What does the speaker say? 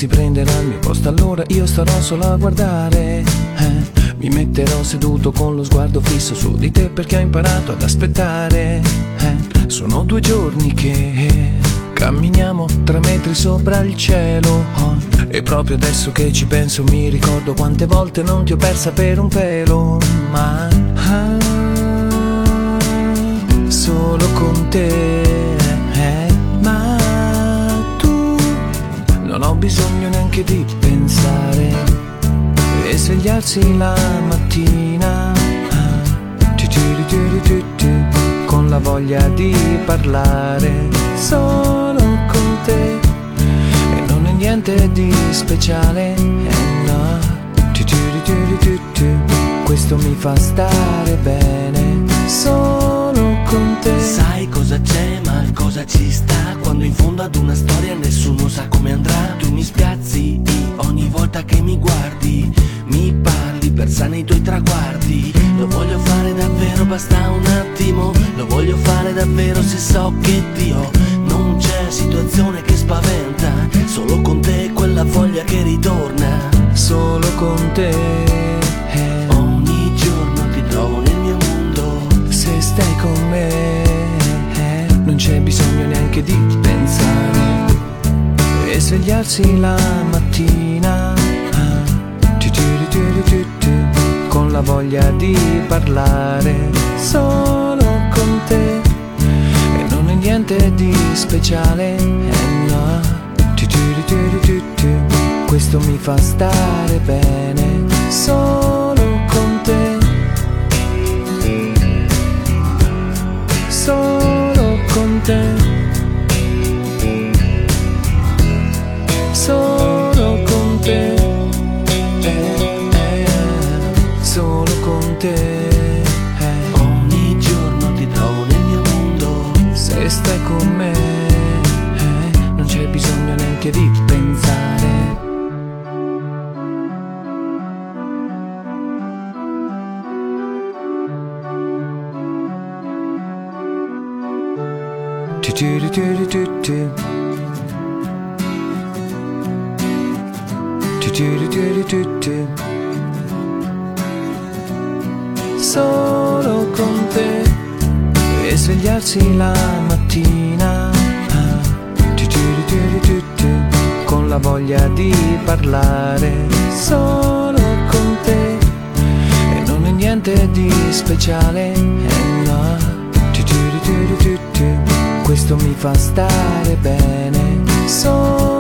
dovessi prendere al mio posto, allora io starò solo a guardare. Mi metterò seduto con lo sguardo fisso su di te, perché ho imparato ad aspettare. Sono 2 giorni che camminiamo 3 metri sopra il cielo. E proprio adesso che ci penso mi ricordo quante volte non ti ho persa per un pelo. Ma solo con te. Ma tu non ho bisogno neanche di pensare. E svegliarsi la mattina con la voglia di parlare solo con te. E non è niente di speciale, no. Questo mi fa stare bene solo con te. Sai cosa c'è, ma cosa ci sta, quando in fondo ad una storia nessuno sa come andrà. Tu mi spiazzi ogni volta che mi guardi, mi parli per sani i tuoi traguardi. Lo voglio fare davvero, basta un attimo. Lo voglio fare davvero se so che Dio non c'è situazione che spaventa. Solo con te quella voglia che ritorna. Solo con te. Ogni giorno ti trovo nel mio mondo. Se stai con me non c'è bisogno neanche di pensare. E svegliarsi la mattina con la voglia di parlare solo con te. E non è niente di speciale, no. Questo mi fa stare bene solo con te. Solo con te. Solo con te. Solo con te. Ogni giorno ti trovo nel mio mondo. Se stai con me non c'è bisogno neanche di pensare. Solo con te. E svegliarsi la mattina con la voglia di parlare solo con te. E non è niente di speciale, no. Questo mi fa stare bene solo